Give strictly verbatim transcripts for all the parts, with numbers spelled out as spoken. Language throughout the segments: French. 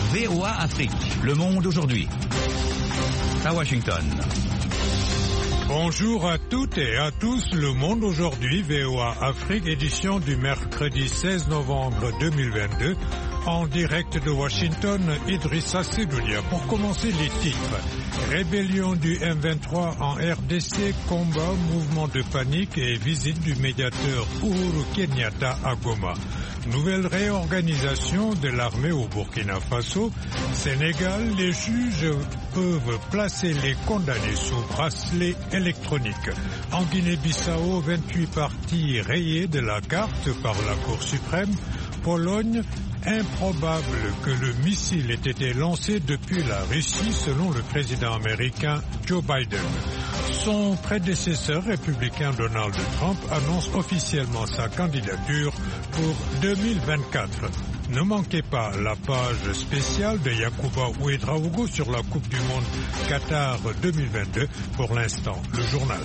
V O A Afrique, Le Monde aujourd'hui. À Washington. Bonjour à toutes et à tous, Le Monde aujourd'hui, V O A Afrique, édition du mercredi seize novembre deux mille vingt-deux, en direct de Washington, Idrissa Sedoulia. Pour commencer les titres, rébellion du M vingt-trois en R D C, combat, mouvement de panique et visite du médiateur Uhuru Kenyatta à Goma. Nouvelle réorganisation de l'armée au Burkina Faso. Sénégal, les juges peuvent placer les condamnés sous bracelet électronique. En Guinée-Bissau, vingt-huit parties rayées de la carte par la Cour suprême. Pologne, improbable que le missile ait été lancé depuis la Russie selon le président américain Joe Biden. Son prédécesseur républicain Donald Trump annonce officiellement sa candidature pour deux mille vingt-quatre. Ne manquez pas la page spéciale de Yacouba Ouedraogo sur la Coupe du Monde Qatar deux mille vingt-deux. Pour l'instant, le journal.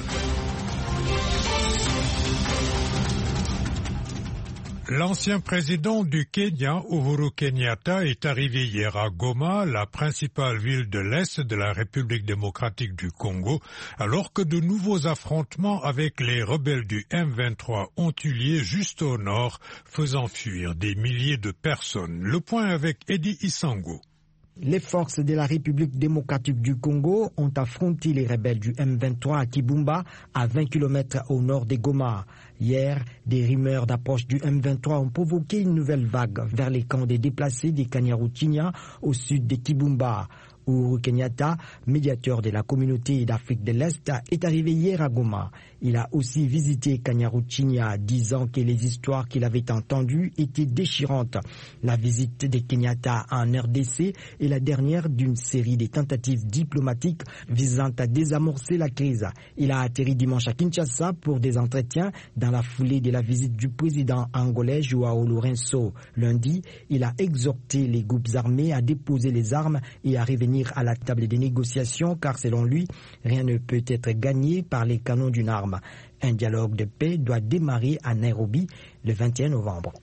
L'ancien président du Kenya, Uhuru Kenyatta, est arrivé hier à Goma, la principale ville de l'Est de la République démocratique du Congo, alors que de nouveaux affrontements avec les rebelles du M vingt-trois ont eu lieu juste au nord, faisant fuir des milliers de personnes. Le point avec Eddie Isango. Les forces de la République démocratique du Congo ont affronté les rebelles du M vingt-trois à Kibumba, à vingt kilomètres au nord de Goma. Hier, des rumeurs d'approche du M vingt-trois ont provoqué une nouvelle vague vers les camps des déplacés des Kanyaruchinya au sud de Kibumba. Uhuru Kenyatta, médiateur de la communauté d'Afrique de l'Est, est arrivé hier à Goma. Il a aussi visité Kanyaruchinya, disant que les histoires qu'il avait entendues étaient déchirantes. La visite de Kenyatta en R D C est la dernière d'une série de tentatives diplomatiques visant à désamorcer la crise. Il a atterri dimanche à Kinshasa pour des entretiens dans la foulée de la visite du président angolais Joao Lourenço. Lundi, il a exhorté les groupes armés à déposer les armes et à revenir à la table des négociations, car selon lui, rien ne peut être gagné par les canons d'une arme. Un dialogue de paix doit démarrer à Nairobi le vingt et un novembre.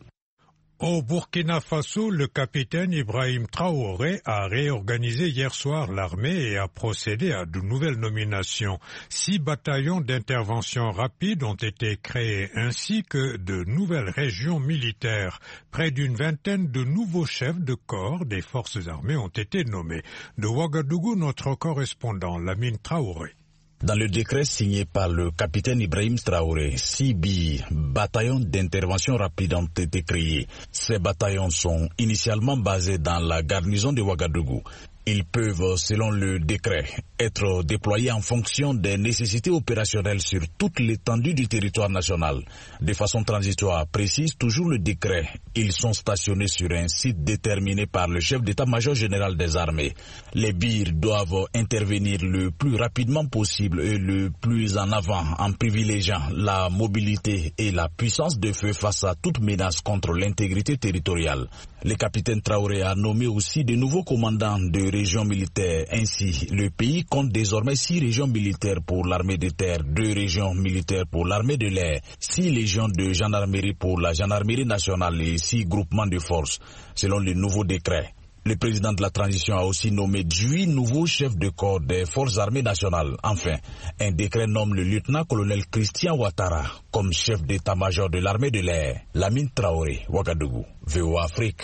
Au Burkina Faso, le capitaine Ibrahim Traoré a réorganisé hier soir l'armée et a procédé à de nouvelles nominations. Six bataillons d'intervention rapide ont été créés ainsi que de nouvelles régions militaires. Près d'une vingtaine de nouveaux chefs de corps des forces armées ont été nommés. De Ouagadougou, notre correspondant Lamine Traoré. Dans le décret signé par le capitaine Ibrahim Traoré, six B I, bataillons d'intervention rapide, ont été créés. Ces bataillons sont initialement basés dans la garnison de Ouagadougou. Ils peuvent, selon le décret, être déployés en fonction des nécessités opérationnelles sur toute l'étendue du territoire national. De façon transitoire, précise toujours le décret, ils sont stationnés sur un site déterminé par le chef d'état-major général des armées. Les B I R doivent intervenir le plus rapidement possible et le plus en avant en privilégiant la mobilité et la puissance de feu face à toute menace contre l'intégrité territoriale. Le capitaine Traoré a nommé aussi de nouveaux commandants de régions militaires. Ainsi, le pays compte désormais six régions militaires pour l'armée de terre, deux régions militaires pour l'armée de l'air, six légions de gendarmerie pour la gendarmerie nationale et six groupements de forces, selon le nouveau décret. Le président de la transition a aussi nommé huit nouveaux chefs de corps des forces armées nationales. Enfin, un décret nomme le lieutenant-colonel Christian Ouattara comme chef d'état-major de l'armée de l'air. Lamine Traoré, Ouagadougou, V O A Afrique.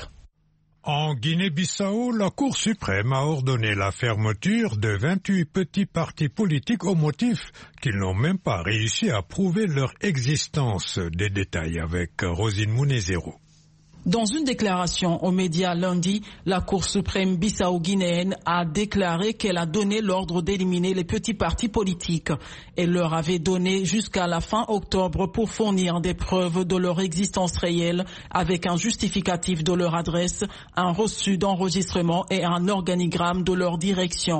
En Guinée-Bissau, la Cour suprême a ordonné la fermeture de vingt-huit petits partis politiques au motif qu'ils n'ont même pas réussi à prouver leur existence. Des détails avec Rosine Mounezero. Dans une déclaration aux médias lundi, la Cour suprême bissau-guinéenne a déclaré qu'elle a donné l'ordre d'éliminer les petits partis politiques. Elle leur avait donné jusqu'à la fin octobre pour fournir des preuves de leur existence réelle avec un justificatif de leur adresse, un reçu d'enregistrement et un organigramme de leur direction.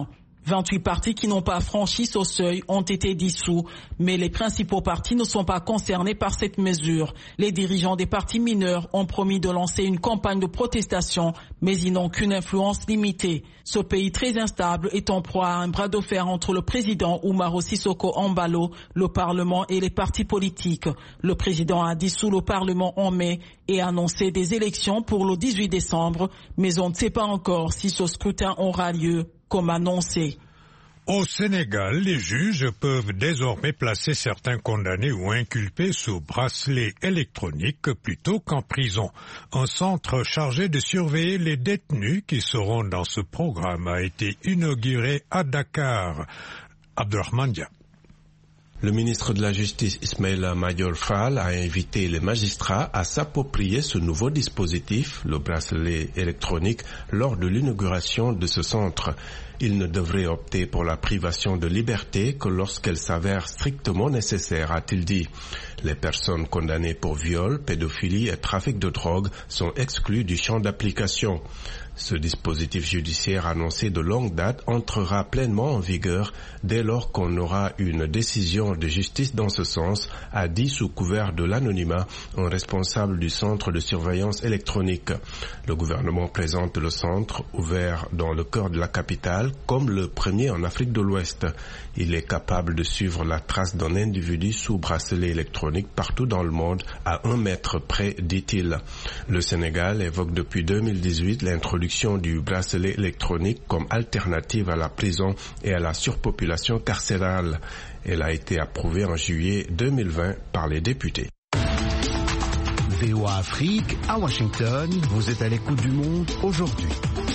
vingt-huit partis qui n'ont pas franchi ce seuil ont été dissous, mais les principaux partis ne sont pas concernés par cette mesure. Les dirigeants des partis mineurs ont promis de lancer une campagne de protestation, mais ils n'ont qu'une influence limitée. Ce pays très instable est en proie à un bras de fer entre le président Umaro Sissoco Embalo, le Parlement et les partis politiques. Le président a dissous le Parlement en mai et annoncé des élections pour le dix-huit décembre, mais on ne sait pas encore si ce scrutin aura lieu comme annoncé. Au Sénégal, les juges peuvent désormais placer certains condamnés ou inculpés sous bracelet électronique plutôt qu'en prison. Un centre chargé de surveiller les détenus qui seront dans ce programme a été inauguré à Dakar. Abdurrahman Dia. Le ministre de la Justice Ismaïla Madior Fall a invité les magistrats à s'approprier ce nouveau dispositif, le bracelet électronique, lors de l'inauguration de ce centre. Ils ne devraient opter pour la privation de liberté que lorsqu'elle s'avère strictement nécessaire, a-t-il dit. Les personnes condamnées pour viol, pédophilie et trafic de drogue sont exclues du champ d'application. Ce dispositif judiciaire annoncé de longue date entrera pleinement en vigueur dès lors qu'on aura une décision de justice dans ce sens, a dit sous couvert de l'anonymat un responsable du centre de surveillance électronique. Le gouvernement présente le centre, ouvert dans le cœur de la capitale, comme le premier en Afrique de l'Ouest. Il est capable de suivre la trace d'un individu sous bracelet électronique partout dans le monde à un mètre près, dit-il. Le Sénégal évoque depuis deux mille dix-huit l'introduction du bracelet électronique comme alternative à la prison et à la surpopulation carcérale. Elle a été approuvée en juillet deux mille vingt par les députés. V O A Afrique, à Washington, vous êtes à l'écoute du monde aujourd'hui.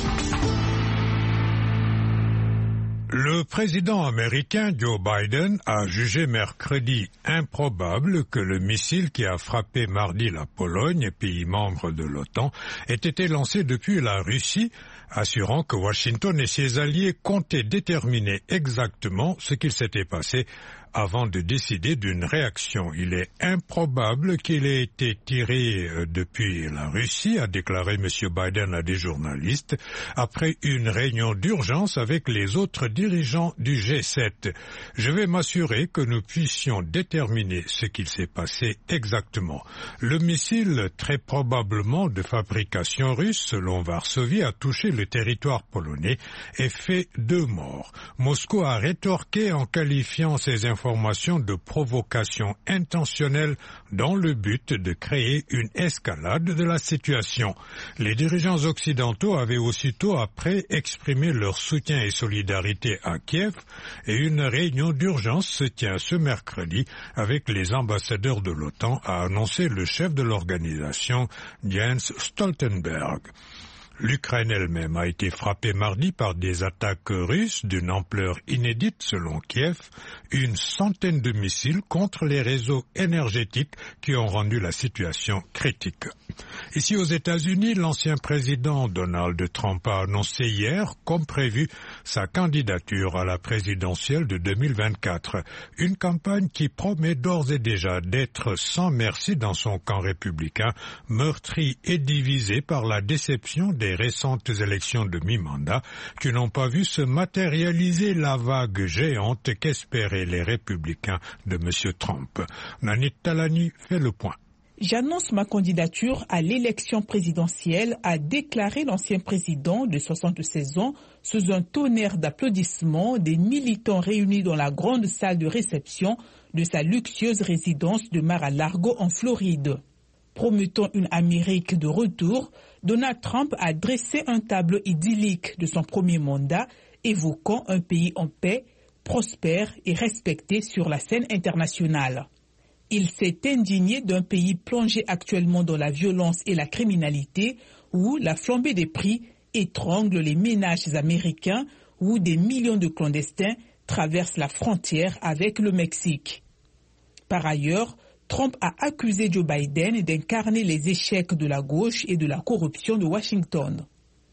Le président américain Joe Biden a jugé mercredi improbable que le missile qui a frappé mardi la Pologne, pays membre de l'OTAN, ait été lancé depuis la Russie, assurant que Washington et ses alliés comptaient déterminer exactement ce qu'il s'était passé avant de décider d'une réaction. Il est improbable qu'il ait été tiré depuis la Russie, a déclaré M. Biden à des journalistes, après une réunion d'urgence avec les autres dirigeants du G sept. Je vais m'assurer que nous puissions déterminer ce qu'il s'est passé exactement. Le missile, très probablement de fabrication russe, selon Varsovie, a touché le territoire polonais et fait deux morts. Moscou a rétorqué en qualifiant ces informations de provocation intentionnelle dans le but de créer une escalade de la situation. Les dirigeants occidentaux avaient aussitôt après exprimé leur soutien et solidarité à Kiev et une réunion d'urgence se tient ce mercredi avec les ambassadeurs de l'OTAN, a annoncé le chef de l'organisation, Jens Stoltenberg. L'Ukraine elle-même a été frappée mardi par des attaques russes d'une ampleur inédite selon Kiev, une centaine de missiles contre les réseaux énergétiques qui ont rendu la situation critique. Ici aux États-Unis, l'ancien président Donald Trump a annoncé hier, comme prévu, sa candidature à la présidentielle de deux mille vingt-quatre. Une campagne qui promet d'ores et déjà d'être sans merci dans son camp républicain, meurtri et divisé par la déception des récentes élections de mi-mandat qui n'ont pas vu se matérialiser la vague géante qu'espéraient les républicains de M. Trump. Nanit Talani fait le point. J'annonce ma candidature à l'élection présidentielle, a déclaré l'ancien président de soixante-seize ans sous un tonnerre d'applaudissements des militants réunis dans la grande salle de réception de sa luxueuse résidence de Mar-a-Lago en Floride. Promettant une Amérique de retour, Donald Trump a dressé un tableau idyllique de son premier mandat, évoquant un pays en paix, prospère et respecté sur la scène internationale. Il s'est indigné d'un pays plongé actuellement dans la violence et la criminalité, où la flambée des prix étrangle les ménages américains, où des millions de clandestins traversent la frontière avec le Mexique. Par ailleurs, Trump a accusé Joe Biden d'incarner les échecs de la gauche et de la corruption de Washington.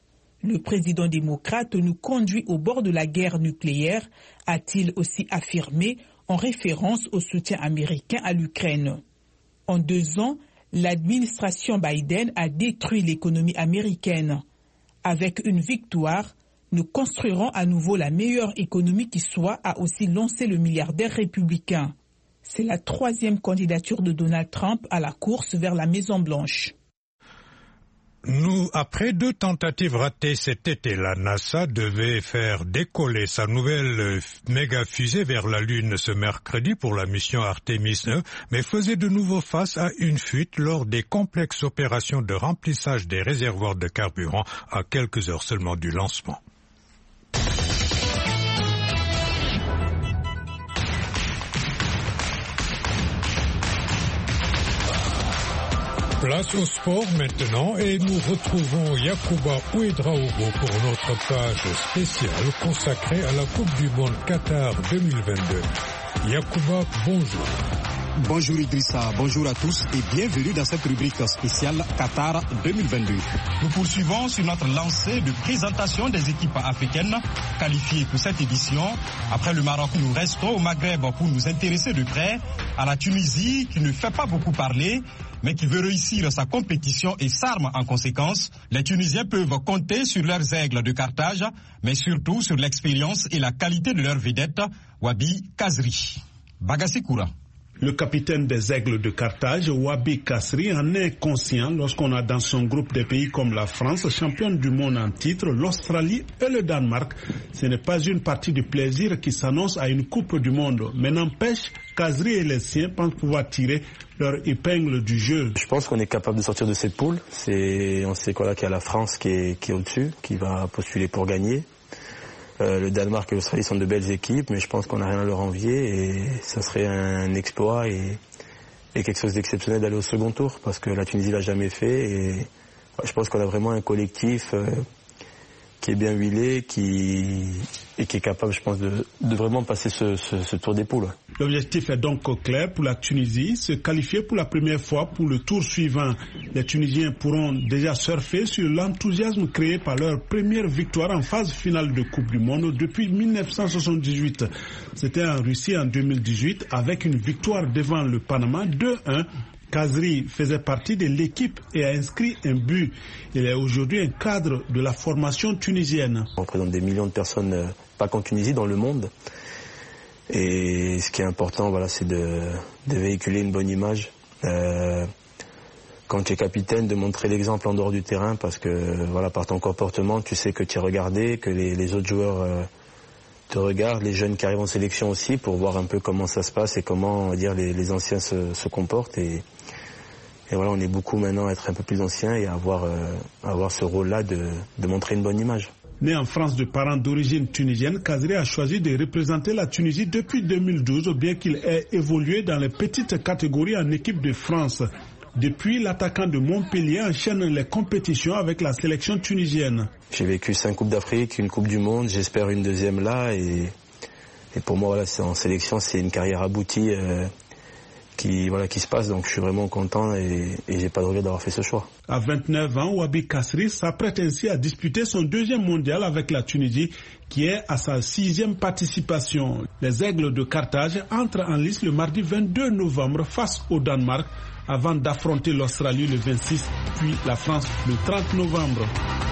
Le président démocrate nous conduit au bord de la guerre nucléaire, a-t-il aussi affirmé en référence au soutien américain à l'Ukraine. En deux ans, l'administration Biden a détruit l'économie américaine. Avec une victoire, Nous construirons à nouveau la meilleure économie qui soit, a aussi lancé le milliardaire républicain. C'est la troisième candidature de Donald Trump à la course vers la Maison-Blanche. Nous, après deux tentatives ratées cet été, la NASA devait faire décoller sa nouvelle méga fusée vers la Lune ce mercredi pour la mission Artemis neuf, mais faisait de nouveau face à une fuite lors des complexes opérations de remplissage des réservoirs de carburant à quelques heures seulement du lancement. Place au sport maintenant et nous retrouvons Yacouba Ouedraogo pour notre page spéciale consacrée à la Coupe du Monde Qatar deux mille vingt-deux. Yacouba, bonjour. Bonjour Idrissa, bonjour à tous et bienvenue dans cette rubrique spéciale Qatar deux mille vingt-deux. Nous poursuivons sur notre lancée de présentation des équipes africaines qualifiées pour cette édition. Après le Maroc, nous restons au Maghreb pour nous intéresser de près à la Tunisie qui ne fait pas beaucoup parler, mais qui veut réussir sa compétition et s'arme en conséquence. Les Tunisiens peuvent compter sur leurs aigles de Carthage, mais surtout sur l'expérience et la qualité de leur vedette, Wabi Kazri. Bagassi Koura. Le capitaine des Aigles de Carthage, Wabi Kazri, en est conscient lorsqu'on a dans son groupe des pays comme la France, championne du monde en titre, l'Australie et le Danemark. Ce n'est pas une partie de plaisir qui s'annonce à une Coupe du Monde. Mais n'empêche, Kazri et les siens pensent pouvoir tirer leur épingle du jeu. Je pense qu'on est capable de sortir de cette poule. C'est, on sait quoi là qu'il y a la France qui est, qui est au-dessus, qui va postuler pour gagner. Euh, le Danemark et l'Australie sont de belles équipes, mais je pense qu'on n'a rien à leur envier et ça serait un exploit et, et quelque chose d'exceptionnel d'aller au second tour parce que la Tunisie l'a jamais fait et ouais, je pense qu'on a vraiment un collectif euh, qui est bien huilé qui, et qui est capable, je pense, de, de vraiment passer ce, ce, ce tour des poules. L'objectif est donc clair pour la Tunisie, se qualifier pour la première fois pour le tour suivant. Les Tunisiens pourront déjà surfer sur l'enthousiasme créé par leur première victoire en phase finale de Coupe du Monde depuis mille neuf cent soixante-dix-huit. C'était en Russie en deux mille dix-huit avec une victoire devant le Panama deux un. Kazri faisait partie de l'équipe et a inscrit un but. Il est aujourd'hui un cadre de la formation tunisienne. On représente des millions de personnes, euh, pas qu'en Tunisie, dans le monde. Et ce qui est important, voilà, c'est de, de véhiculer une bonne image. Euh, quand tu es capitaine, de montrer l'exemple en dehors du terrain, parce que voilà, par ton comportement, tu sais que tu es regardé, que les, les autres joueurs euh, te regardent, les jeunes qui arrivent en sélection aussi, pour voir un peu comment ça se passe et comment, on va dire, les, les anciens se, se comportent. Et, et voilà, on est beaucoup maintenant à être un peu plus anciens et à avoir, euh, à avoir ce rôle-là de, de montrer une bonne image. Né en France de parents d'origine tunisienne, Kazri a choisi de représenter la Tunisie depuis deux mille douze, bien qu'il ait évolué dans les petites catégories en équipe de France. Depuis, l'attaquant de Montpellier enchaîne les compétitions avec la sélection tunisienne. J'ai vécu cinq Coupes d'Afrique, une Coupe du Monde, j'espère une deuxième là. Et, et pour moi, voilà, c'est en sélection, c'est une carrière aboutie euh, qui, voilà, qui se passe. Donc je suis vraiment content et, et j'ai pas de regret d'avoir fait ce choix. À vingt-neuf ans, Wabi Kazri s'apprête ainsi à disputer son deuxième mondial avec la Tunisie, qui est à sa sixième participation. Les Aigles de Carthage entrent en lice le mardi vingt-deux novembre face au Danemark, avant d'affronter l'Australie le vingt-six, puis la France le trente novembre.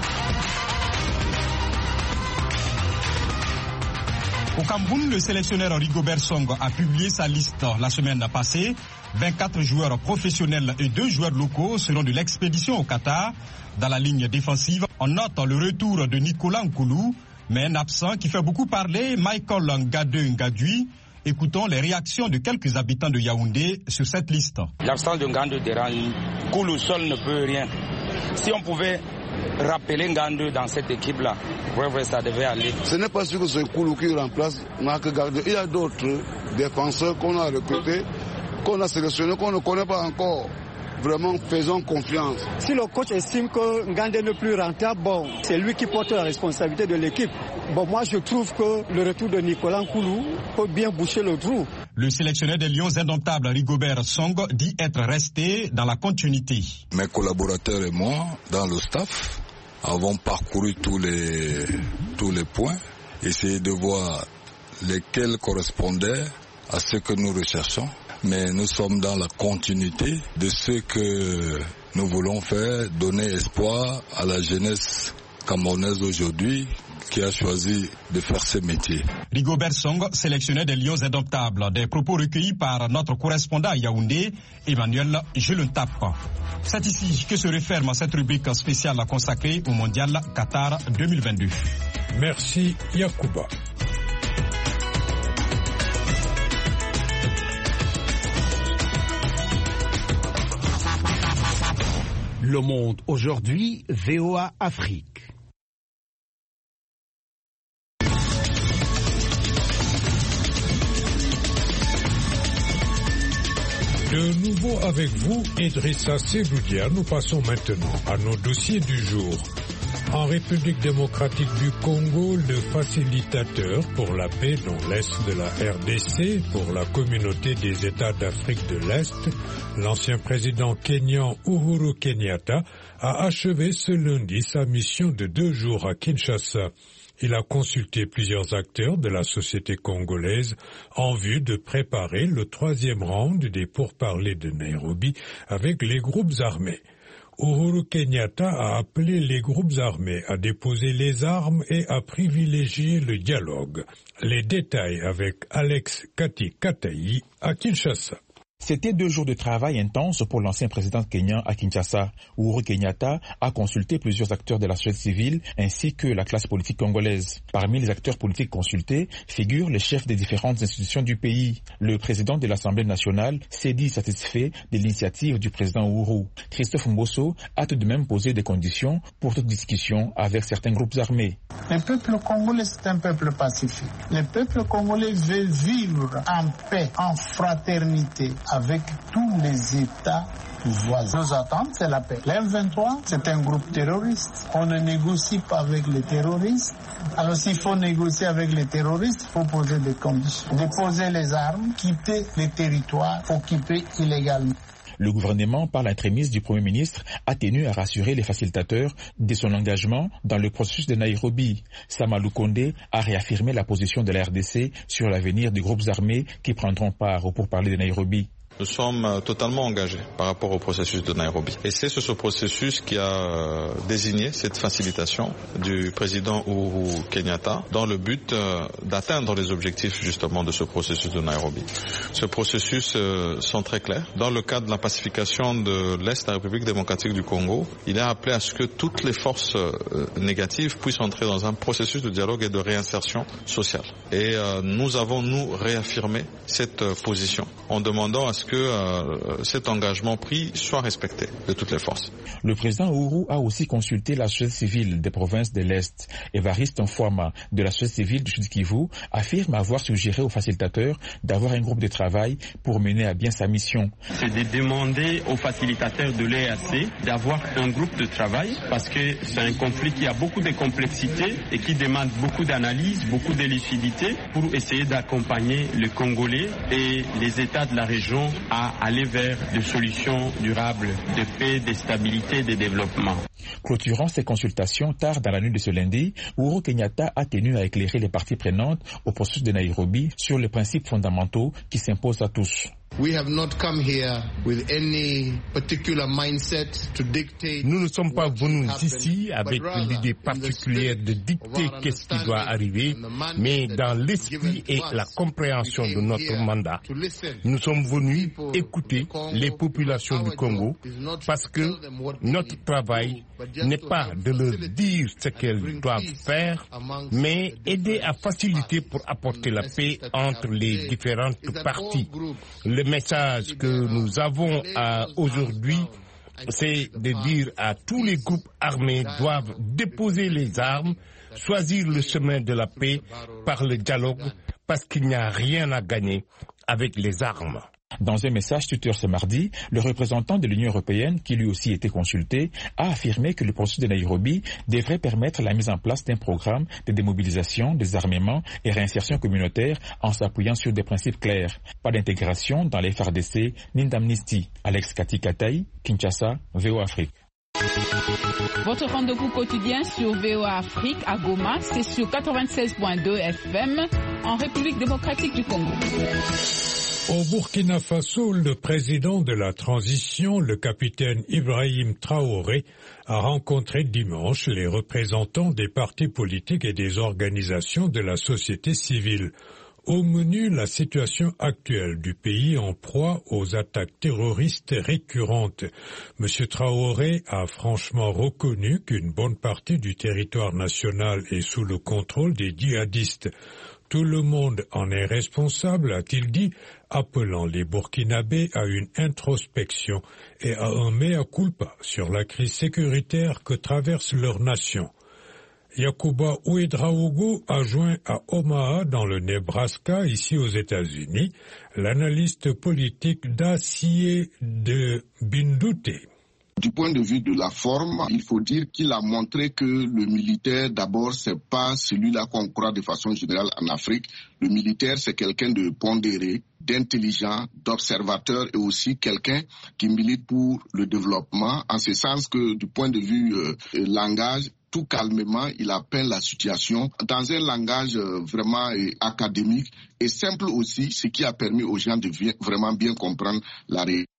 Au Cameroun, le sélectionneur Rigobert Song a publié sa liste la semaine passée. vingt-quatre joueurs professionnels et deux joueurs locaux seront de l'expédition au Qatar. Dans la ligne défensive, on note le retour de Nicolas Nkoulou, mais un absent qui fait beaucoup parler, Michael Ngadeu Ngadui. Écoutons les réactions de quelques habitants de Yaoundé sur cette liste. L'absence de Ngadeu dérange. Nkoulou seul ne peut rien. Si on pouvait rappeler Ngadeu dans cette équipe-là, ouais, ça devait aller. Ce n'est pas sûr que c'est Nkoulou qui remplace Marc Gardeux. Il y a d'autres défenseurs qu'on a recrutés, qu'on a sélectionnés, qu'on ne connaît pas encore. Vraiment, faisons confiance. Si le coach estime que Ngadeu n'est plus rentable, bon, c'est lui qui porte la responsabilité de l'équipe. Bon, moi, je trouve que le retour de Nicolas Nkoulou peut bien boucher le trou. Le sélectionneur des Lions indomptables, Rigobert Song, dit être resté dans la continuité. Mes collaborateurs et moi, dans le staff, avons parcouru tous les, tous les points, essayé de voir lesquels correspondaient à ce que nous recherchons. Mais nous sommes dans la continuité de ce que nous voulons faire, donner espoir à la jeunesse camerounaise aujourd'hui qui a choisi de faire ce métier. Rigobert Song, sélectionneur des Lions indomptables, des propos recueillis par notre correspondant à Yaoundé, Emmanuel Jelentap. C'est ici que se referme cette rubrique spéciale consacrée au Mondial Qatar deux mille vingt-deux. Merci Yacouba. Le Monde aujourd'hui, V O A Afrique. De nouveau avec vous, Idrissa Seloudia. Nous passons maintenant à nos dossiers du jour. En République démocratique du Congo, le facilitateur pour la paix dans l'Est de la R D C, pour la communauté des États d'Afrique de l'Est, l'ancien président kényan Uhuru Kenyatta, a achevé ce lundi sa mission de deux jours à Kinshasa. Il a consulté plusieurs acteurs de la société congolaise en vue de préparer le troisième round des pourparlers de Nairobi avec les groupes armés. Uhuru Kenyatta a appelé les groupes armés à déposer les armes et à privilégier le dialogue. Les détails avec Alex Kati Katayi à Kinshasa. C'était deux jours de travail intense pour l'ancien président kényan à Kinshasa. Uhuru Kenyatta a consulté plusieurs acteurs de la société civile ainsi que la classe politique congolaise. Parmi les acteurs politiques consultés figurent les chefs des différentes institutions du pays. Le président de l'Assemblée nationale s'est dit satisfait de l'initiative du président Uhuru. Christophe Mbosso a tout de même posé des conditions pour toute discussion avec certains groupes armés. Le peuple congolais, c'est un peuple pacifique. Le peuple congolais veut vivre en paix, en fraternité, avec tous les États voisins. Nos attentes, c'est la paix. l'M vingt-trois, c'est un groupe terroriste. On ne négocie pas avec les terroristes. Alors s'il faut négocier avec les terroristes, il faut poser des conditions. Déposer les armes, quitter les territoires occupés illégalement. Le gouvernement, par l'entremise du Premier ministre, a tenu à rassurer les facilitateurs de son engagement dans le processus de Nairobi. Samalou Kondé a réaffirmé la position de la R D C sur l'avenir des groupes armés qui prendront part au pourparlers de Nairobi. Nous sommes totalement engagés par rapport au processus de Nairobi. Et c'est ce processus qui a désigné cette facilitation du président Uhuru Kenyatta dans le but d'atteindre les objectifs justement de ce processus de Nairobi. Ce processus sont très clairs. Dans le cadre de la pacification de l'Est de la République démocratique du Congo, il est appelé à ce que toutes les forces négatives puissent entrer dans un processus de dialogue et de réinsertion sociale. Et nous avons, nous, réaffirmé cette position en demandant à ce que euh, cet engagement pris soit respecté de toutes les forces. Le président Uhuru a aussi consulté la société civile des provinces de l'Est. Évariste Nfuama de la société civile du Sud-Kivu affirme avoir suggéré aux facilitateurs d'avoir un groupe de travail pour mener à bien sa mission. C'est de demander aux facilitateurs de l'E A C d'avoir un groupe de travail parce que c'est un conflit qui a beaucoup de complexité et qui demande beaucoup d'analyse, beaucoup de lucidité pour essayer d'accompagner les Congolais et les États de la région à aller vers des solutions durables de paix, de stabilité et de développement. Clôturant ces consultations tard dans la nuit de ce lundi, Uhuru Kenyatta a tenu à éclairer les parties prenantes au processus de Nairobi sur les principes fondamentaux qui s'imposent à tous. We have not come here with any particular mindset to dictate. Nous ne sommes pas venus ici avec l'idée particulière de dicter qu'est-ce qui doit arriver, mais dans l'esprit et la compréhension de notre mandat. Nous sommes venus écouter les populations du Congo parce que notre travail n'est pas de leur dire ce qu'elles doivent faire, mais aider à faciliter pour apporter la paix entre les différentes parties. Le message que nous avons aujourd'hui, c'est de dire à tous les groupes armés doivent déposer les armes, choisir le chemin de la paix par le dialogue, parce qu'il n'y a rien à gagner avec les armes. Dans un message Twitter ce mardi, le représentant de l'Union européenne, qui lui aussi était consulté, a affirmé que le processus de Nairobi devrait permettre la mise en place d'un programme de démobilisation, désarmement et réinsertion communautaire en s'appuyant sur des principes clairs. Pas d'intégration dans les F A R D C ni d'amnistie. Alex Kati Katayi, Kinshasa, V O A Afrique. Votre rendez-vous quotidien sur V O A Afrique à Goma, c'est sur quatre-vingt-seize point deux F M en République démocratique du Congo. Au Burkina Faso, le président de la transition, le capitaine Ibrahim Traoré, a rencontré dimanche les représentants des partis politiques et des organisations de la société civile. Au menu, la situation actuelle du pays en proie aux attaques terroristes récurrentes. M. Traoré a franchement reconnu qu'une bonne partie du territoire national est sous le contrôle des djihadistes. Tout le monde en est responsable, a-t-il dit, appelant les Burkinabés à une introspection et à un mea culpa sur la crise sécuritaire que traverse leur nation. Yacouba Ouedraogo a joint à Omaha, dans le Nebraska, ici aux États-Unis, l'analyste politique Dacier de Bindouté. Du point de vue de la forme, il faut dire qu'il a montré que le militaire, d'abord, c'est pas celui-là qu'on croit de façon générale en Afrique. Le militaire, c'est quelqu'un de pondéré, d'intelligent, d'observateur et aussi quelqu'un qui milite pour le développement, en ce sens que du point de vue euh, langage, tout calmement, il appelle la situation dans un langage euh, vraiment euh, académique et simple aussi, ce qui a permis aux gens de bien, vraiment bien comprendre la réalité.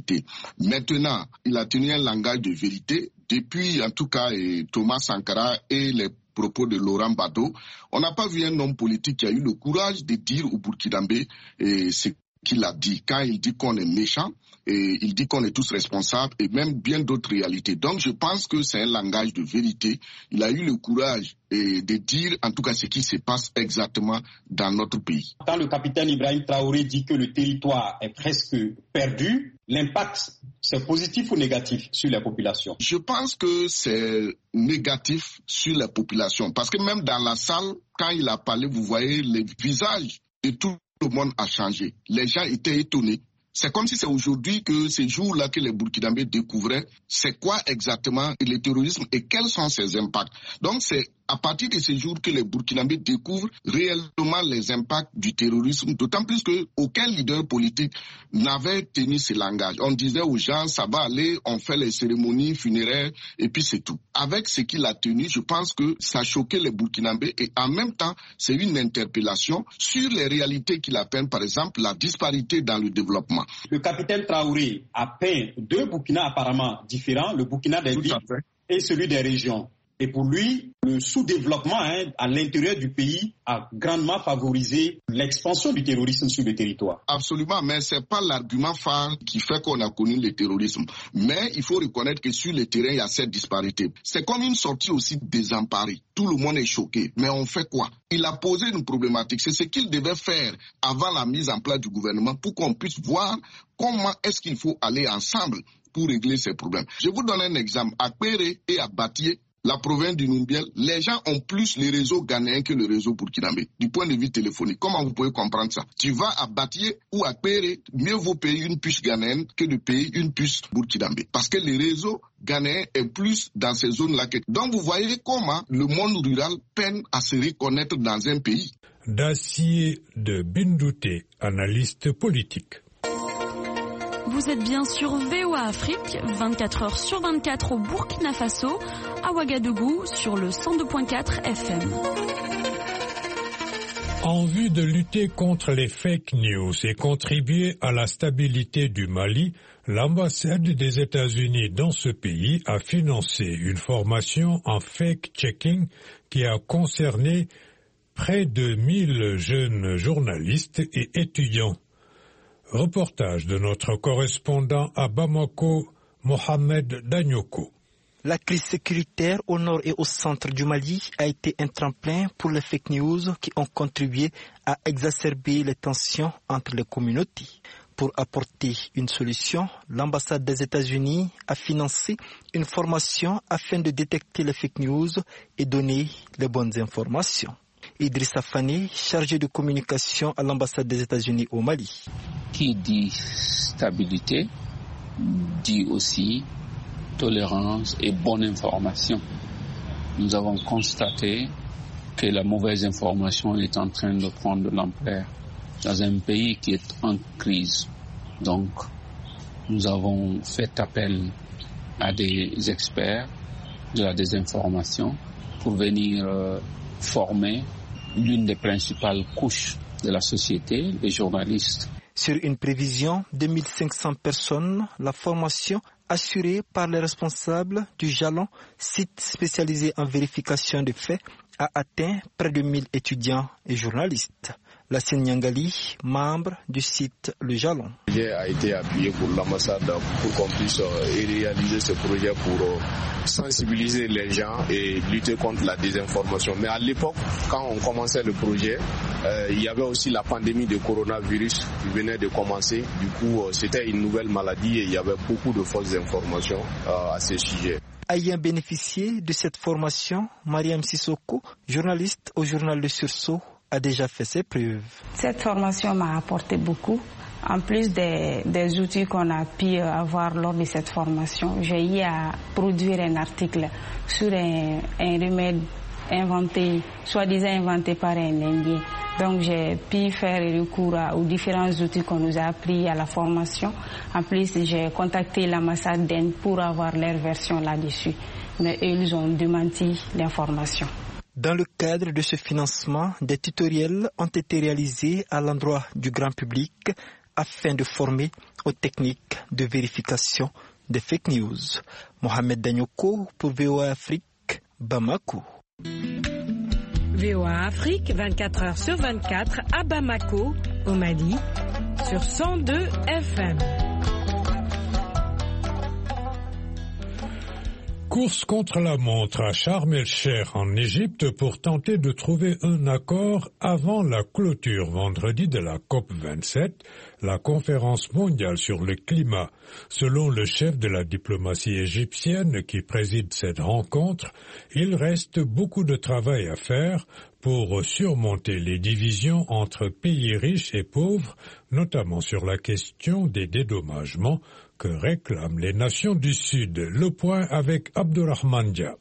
Maintenant, il a tenu un langage de vérité. Depuis, en tout cas, et Thomas Sankara et les propos de Laurent Gbagbo, on n'a pas vu un homme politique qui a eu le courage de dire au Burkinabé eh, ce qu'il a dit. Quand il dit qu'on est méchant, et il dit qu'on est tous responsables et même bien d'autres réalités. Donc je pense que c'est un langage de vérité. Il a eu le courage eh, de dire en tout cas ce qui se passe exactement dans notre pays. Quand le capitaine Ibrahim Traoré dit que le territoire est presque perdu, l'impact, c'est positif ou négatif sur la population? Je pense que c'est négatif sur la population parce que même dans la salle, quand il a parlé, vous voyez, les visages de tout le monde a changé. Les gens étaient étonnés. C'est comme si c'est aujourd'hui que ces jours-là que les Burkinabés découvraient c'est quoi exactement le terrorisme et quels sont ses impacts. Donc c'est à partir de ces jours que les Burkinabés découvrent réellement les impacts du terrorisme, d'autant plus qu'aucun leader politique n'avait tenu ce langage. On disait aux gens, ça va aller, on fait les cérémonies funéraires et puis c'est tout. Avec ce qu'il a tenu, je pense que ça choquait les Burkinabés et en même temps, c'est une interpellation sur les réalités qu'il a peint, par exemple, la disparité dans le développement. Le capitaine Traoré a peint deux Burkinas apparemment différents, le Burkina des villes et celui des régions. Et pour lui, le sous-développement hein, à l'intérieur du pays a grandement favorisé l'expansion du terrorisme sur le territoire. Absolument, mais ce n'est pas l'argument phare qui fait qu'on a connu le terrorisme. Mais il faut reconnaître que sur le terrain, il y a cette disparité. C'est comme une sortie aussi désemparée. Tout le monde est choqué. Mais on fait quoi? Il a posé une problématique. C'est ce qu'il devait faire avant la mise en place du gouvernement pour qu'on puisse voir comment est-ce qu'il faut aller ensemble pour régler ces problèmes. Je vous donne un exemple. À Kpéré et à Batié, la province du Numbiel, les gens ont plus les réseaux ghanéens que le réseau burkinabé, du point de vue téléphonique. Comment vous pouvez comprendre ça? Tu vas à Batié ou à Kpéré, mieux vaut payer une puce ghanéenne que de payer une puce burkinabé. Parce que le réseau ghanéen est plus dans ces zones-là. Que... Donc vous voyez comment le monde rural peine à se reconnaître dans un pays. Dacier de Bindouté, analyste politique. Vous êtes bien sur V O A Afrique, vingt-quatre heures sur vingt-quatre au Burkina Faso, à Ouagadougou sur le cent deux virgule quatre F M. En vue de lutter contre les fake news et contribuer à la stabilité du Mali, l'ambassade des États-Unis dans ce pays a financé une formation en fake-checking qui a concerné près de mille jeunes journalistes et étudiants. Reportage de notre correspondant à Bamako, Mohamed Danyoko. La crise sécuritaire au nord et au centre du Mali a été un tremplin pour les fake news qui ont contribué à exacerber les tensions entre les communautés. Pour apporter une solution, l'ambassade des États-Unis a financé une formation afin de détecter les fake news et donner les bonnes informations. Idrissa Fani, chargé de communication à l'ambassade des États-Unis au Mali. Qui dit stabilité, dit aussi tolérance et bonne information. Nous avons constaté que la mauvaise information est en train de prendre de l'ampleur dans un pays qui est en crise. Donc, nous avons fait appel à des experts de la désinformation pour venir euh, former l'une des principales couches de la société, les journalistes. Sur une prévision de mille cinq cents personnes, la formation assurée par les responsables du Jalon, site spécialisé en vérification des faits, a atteint près de mille étudiants et journalistes. La Nyangali, membre du site Le Jalon. Le projet a été appuyé pour l'ambassade pour qu'on puisse réaliser ce projet pour sensibiliser les gens et lutter contre la désinformation. Mais à l'époque, quand on commençait le projet, euh, il y avait aussi la pandémie de coronavirus qui venait de commencer. Du coup, c'était une nouvelle maladie et il y avait beaucoup de fausses informations euh, à ce sujet. Ayant bénéficié de cette formation, Mariam Sissoko, journaliste au journal Le Sursaut, a déjà fait ses preuves. Cette formation m'a apporté beaucoup. En plus des, des outils qu'on a pu avoir lors de cette formation, j'ai eu à produire un article sur un, un remède inventé, soi-disant inventé par un Indien. Donc j'ai pu faire recours aux différents outils qu'on nous a appris à la formation. En plus, j'ai contacté l'ambassade d'Inde pour avoir leur version là-dessus. Mais ils ont démenti l'information. Dans le cadre de ce financement, des tutoriels ont été réalisés à l'endroit du grand public afin de former aux techniques de vérification des fake news. Mohamed Danyoko pour V O A Afrique, Bamako. V O A Afrique, vingt-quatre heures sur vingt-quatre à Bamako, au Mali, sur cent deux F M. Course contre la montre à Sharm el-Sheikh en Égypte pour tenter de trouver un accord avant la clôture vendredi de la COP vingt-sept, la conférence mondiale sur le climat. Selon le chef de la diplomatie égyptienne qui préside cette rencontre, il reste beaucoup de travail à faire pour surmonter les divisions entre pays riches et pauvres, notamment sur la question des dédommagements que réclament les nations du Sud. Le point avec Abdurrahman Dia.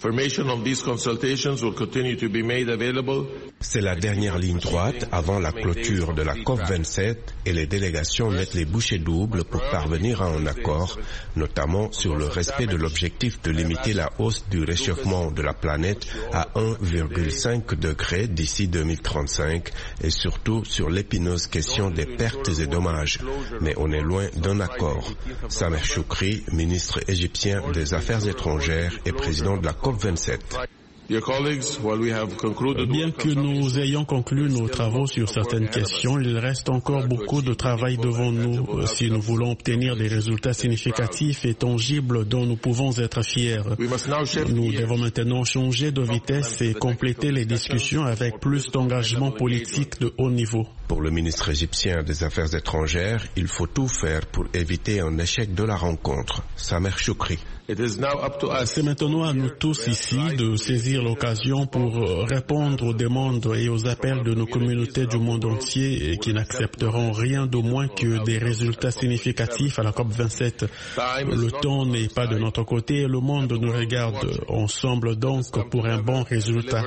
C'est la dernière ligne droite avant la clôture de la COP vingt-sept et les délégations mettent les bouchées doubles pour parvenir à un accord, notamment sur le respect de l'objectif de limiter la hausse du réchauffement de la planète à un virgule cinq degré d'ici deux mille trente-cinq et surtout sur l'épineuse question des pertes et dommages. Mais on est loin d'un accord. Samer Choukri, ministre égyptien des Affaires étrangères et président de la COP vingt-sept. Bien que nous ayons conclu nos travaux sur certaines questions, il reste encore beaucoup de travail devant nous si nous voulons obtenir des résultats significatifs et tangibles dont nous pouvons être fiers. Nous devons maintenant changer de vitesse et compléter les discussions avec plus d'engagement politique de haut niveau. Pour le ministre égyptien des Affaires étrangères, il faut tout faire pour éviter un échec de la rencontre. Samer Choukri. C'est maintenant à nous tous ici de saisir l'occasion pour répondre aux demandes et aux appels de nos communautés du monde entier et qui n'accepteront rien de moins que des résultats significatifs à la COP vingt-sept. Le temps n'est pas de notre côté et le monde nous regarde. On semble donc pour un bon résultat.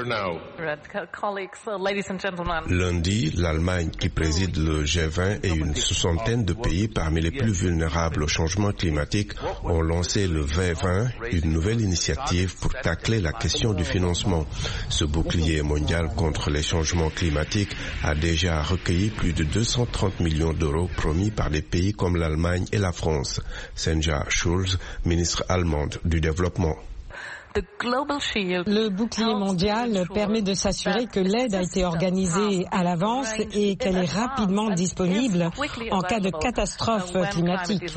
Lundi, l'Allemagne qui préside le G vingt et une soixantaine de pays parmi les plus vulnérables au changement climatique ont lancé le V vingt, une nouvelle initiative pour tacler la question du financement. Ce bouclier mondial contre les changements climatiques a déjà recueilli plus de deux cent trente millions d'euros promis par des pays comme l'Allemagne et la France. Senja Schulz, ministre allemande du développement. Le bouclier mondial permet de s'assurer que l'aide a été organisée à l'avance et qu'elle est rapidement disponible en cas de catastrophe climatique.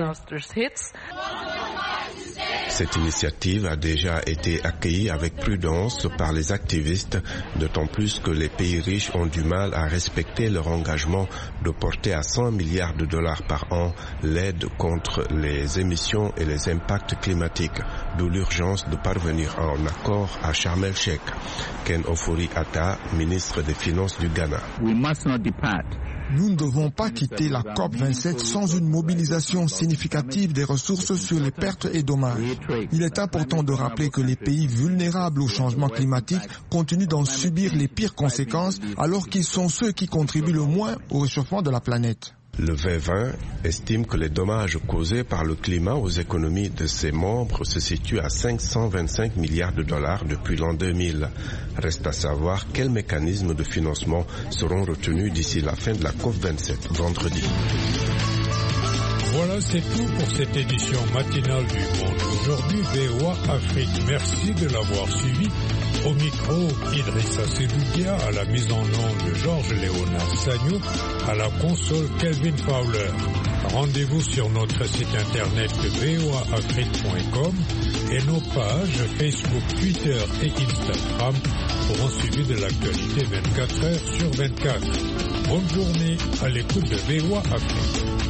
Cette initiative a déjà été accueillie avec prudence par les activistes, d'autant plus que les pays riches ont du mal à respecter leur engagement de porter à cent milliards de dollars par an l'aide contre les émissions et les impacts climatiques, d'où l'urgence de parvenir à un accord à Sharm el-Sheikh. Ken Ofori-Atta, ministre des Finances du Ghana. Nous ne devons pas quitter la COP vingt-sept sans une mobilisation significative des ressources sur les pertes et dommages. Il est important de rappeler que les pays vulnérables au changement climatique continuent d'en subir les pires conséquences alors qu'ils sont ceux qui contribuent le moins au réchauffement de la planète. Le G vingt estime que les dommages causés par le climat aux économies de ses membres se situent à cinq cent vingt-cinq milliards de dollars depuis l'an deux mille. Reste à savoir quels mécanismes de financement seront retenus d'ici la fin de la COP vingt-sept, vendredi. Voilà, c'est tout pour cette édition matinale du Monde aujourd'hui, V O A Afrique. Merci de l'avoir suivi. Au micro, Idrissa Sedoudia, à la mise en onde de Georges-Léonard Sagnou, à la console Kelvin Fowler. Rendez-vous sur notre site internet v o a afrique point com et nos pages Facebook, Twitter et Instagram pour un suivi de l'actualité vingt-quatre heures sur vingt-quatre. Bonne journée à l'écoute de V O A Afrique.